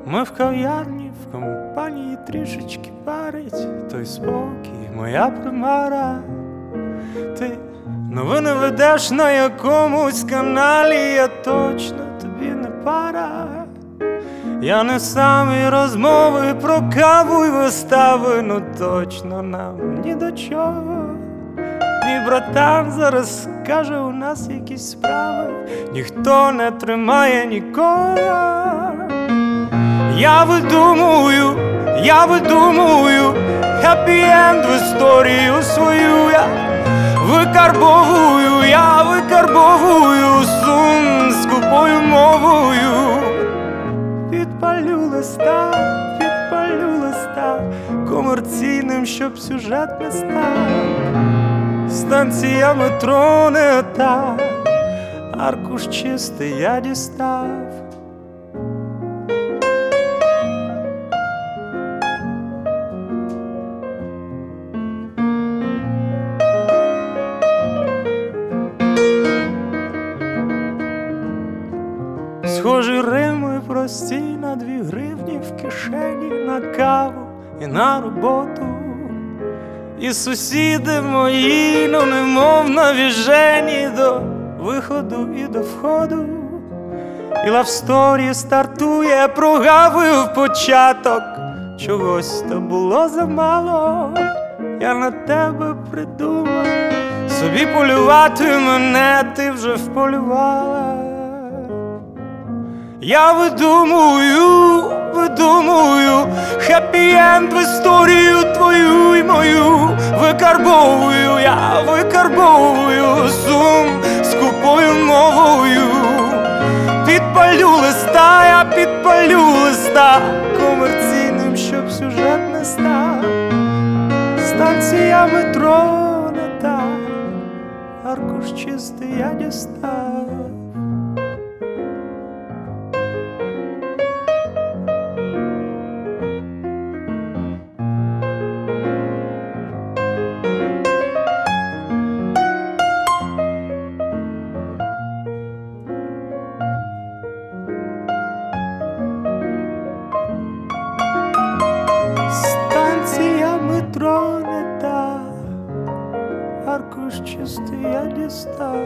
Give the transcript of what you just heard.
Ми в кав'ярні, в компанії трішечки парить той спокій, моя примара. Ти новини ведеш на якомусь каналі, я точно тобі не пара. Я не самі розмови про каву й вистави, ну точно нам ні до чого. Мій братан зараз каже, у нас якісь справи, ніхто не тримає нікого. Я видумую хеппі-енд в історію свою. Я викарбовую сум скупою мовою. Підпалю листа комерційним, щоб сюжет не став. Станція метро не та, аркуш чистий я дістав. Схожі рими прості на 2 гривні в кишені, на каву і на роботу. І сусіди мої, ну немов навіжені до виходу і до входу. І лавсторі стартує, прогавив початок, чогось то було замало. Я на тебе придумав, собі полювати мене ти вже вполювала. Я видумую хеппі-енд в історію твою й мою. Викарбовую сум скупою мовою. Підпалю листа комерційним, щоб сюжет не став. Станція метро не та, аркуш чистий я дістав. Метро не та, аркуш чистий я дістав.